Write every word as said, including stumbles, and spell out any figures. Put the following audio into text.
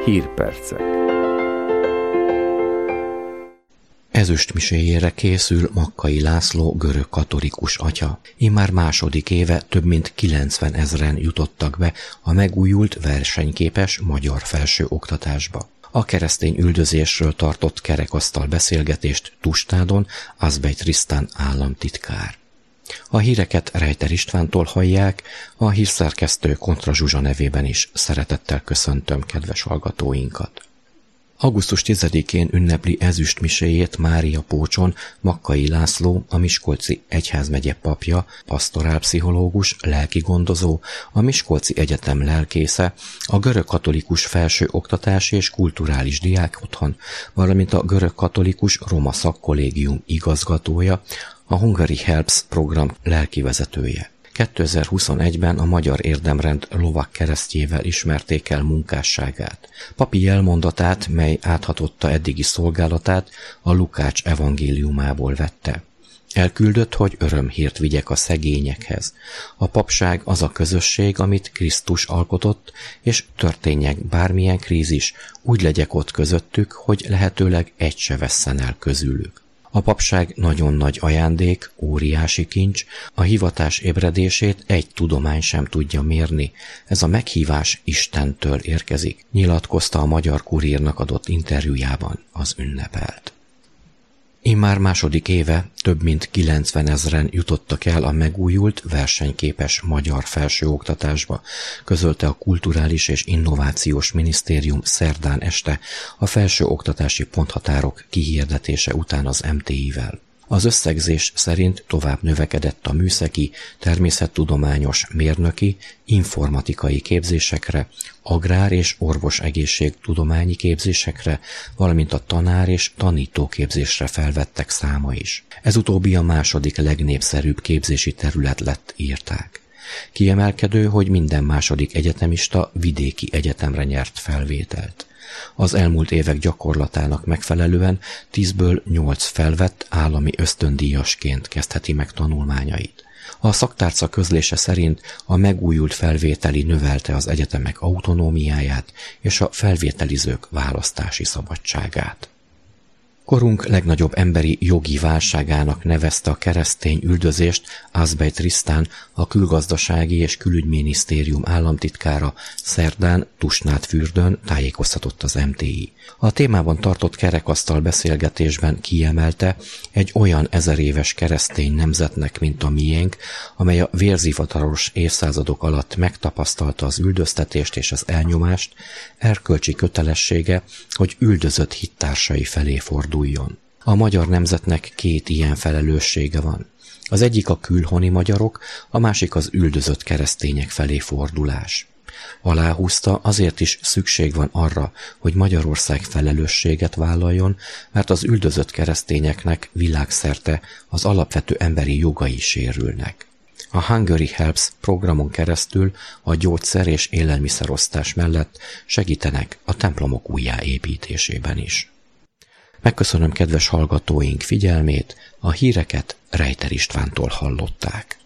Hírpercek. Ezüstmiséjére készül Makkai László görög katolikus atya. Immár második éve több mint kilencven ezren jutottak be a megújult versenyképes magyar felsőoktatásba. A keresztény üldözésről tartott kerekasztal beszélgetést Tustnádon Azbej Trisztán államtitkár. A híreket Rejter Istvántól hallják, a hírszerkesztő Kontra Zsuzsa nevében is szeretettel köszöntöm kedves hallgatóinkat. augusztus tizedikén ünnepli ezüstmiséjét Mária Pócson Makkai László, a Miskolci egyházmegye papja, pastorálpszichológus, lelkigondozó, a Miskolci Egyetem lelkésze, a Görög Katolikus Felsőoktatási és Kulturális Diákotthon, valamint a Görög Katolikus Roma Szakkollégium igazgatója, a Hungary Helps program lelkivezetője. kétezer-huszonegyben a Magyar Érdemrend lovak keresztjével ismerték el munkásságát. Papi jelmondatát, mely áthatotta eddigi szolgálatát, a Lukács evangéliumából vette. Elküldött, hogy örömhírt vigyek a szegényekhez. A papság az a közösség, amit Krisztus alkotott, és történjek bármilyen krízis, úgy legyek ott közöttük, hogy lehetőleg egy se vesszen el közülük. A papság nagyon nagy ajándék, óriási kincs, a hivatás ébredését egy tudomány sem tudja mérni. Ez a meghívás Istentől érkezik, nyilatkozta a Magyar Kurírnak adott interjújában az ünnepelt. Immár második éve több mint kilencven ezren jutottak el a megújult, versenyképes magyar felsőoktatásba, közölte a Kulturális és Innovációs Minisztérium szerdán este a felsőoktatási ponthatárok kihirdetése után az em té i-vel. Az összegzés szerint tovább növekedett a műszaki, természettudományos, mérnöki, informatikai képzésekre, agrár- és orvos-egészségtudományi képzésekre, valamint a tanár- és tanítóképzésre felvettek száma is. Ez utóbbi a második legnépszerűbb képzési terület lett, írták. Kiemelkedő, hogy minden második egyetemista vidéki egyetemre nyert felvételt. Az elmúlt évek gyakorlatának megfelelően tízből nyolc felvett állami ösztöndíjasként kezdheti meg tanulmányait. A szaktárca közlése szerint a megújult felvételi növelte az egyetemek autonómiáját és a felvételizők választási szabadságát. Korunk legnagyobb emberi jogi válságának nevezte a keresztény üldözést Azbej Trisztán, a Külgazdasági és Külügyminisztérium államtitkára szerdán Tusnádfürdőn tájékoztatott az em té i. A témában tartott kerekasztal beszélgetésben kiemelte, egy olyan ezeréves keresztény nemzetnek, mint a miénk, amely a vérzivataros évszázadok alatt megtapasztalta az üldöztetést és az elnyomást, erkölcsi kötelessége, hogy üldözött hittársai felé forduljon. A magyar nemzetnek két ilyen felelőssége van. Az egyik a külhoni magyarok, a másik az üldözött keresztények felé fordulás. Aláhúzta, azért is szükség van arra, hogy Magyarország felelősséget vállaljon, mert az üldözött keresztényeknek világszerte az alapvető emberi jogai sérülnek. A Hungary Helps programon keresztül a gyógyszer- és élelmiszerosztás mellett segítenek a templomok újjáépítésében is. Megköszönöm kedves hallgatóink figyelmét, a híreket Rejter Istvántól hallották.